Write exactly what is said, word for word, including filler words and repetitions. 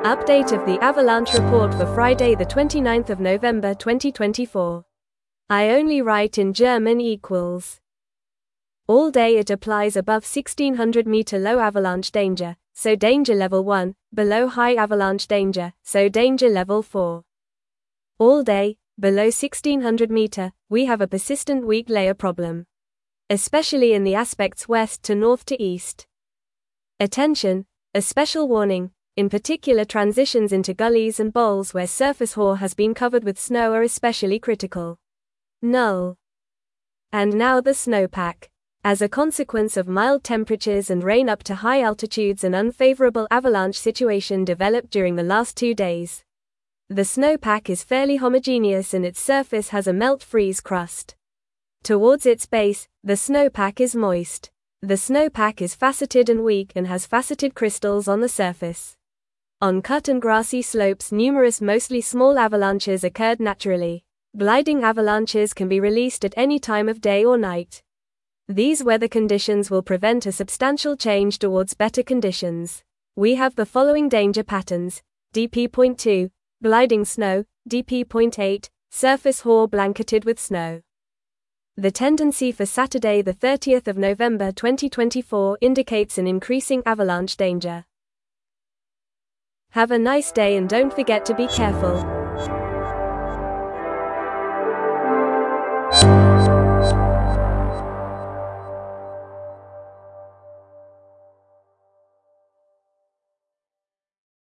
Update of the avalanche report for Friday the twenty-ninth of November twenty twenty-four. I only write in German equals. All day it applies above sixteen hundred meter low avalanche danger, so danger level one, below high avalanche danger, so danger level four. All day, below sixteen hundred meter, we have a persistent weak layer problem. Especially in the aspects west to north to east. Attention, a special warning. In particular, transitions into gullies and bowls where surface hoar has been covered with snow are especially critical. Null. And now the snowpack. As a consequence of mild temperatures and rain up to high altitudes, an unfavorable avalanche situation developed during the last two days. The snowpack is fairly homogeneous and its surface has a melt-freeze crust. Towards its base, the snowpack is moist. The snowpack is faceted and weak and has faceted crystals on the surface. On cut and grassy slopes, numerous mostly small avalanches occurred naturally. Gliding avalanches can be released at any time of day or night. These weather conditions will prevent a substantial change towards better conditions. We have the following danger patterns: D P zero point two, gliding snow, D P zero point eight, surface hoar blanketed with snow. The tendency for Saturday the thirtieth of November twenty twenty-four indicates an increasing avalanche danger. Have a nice day and don't forget to be careful.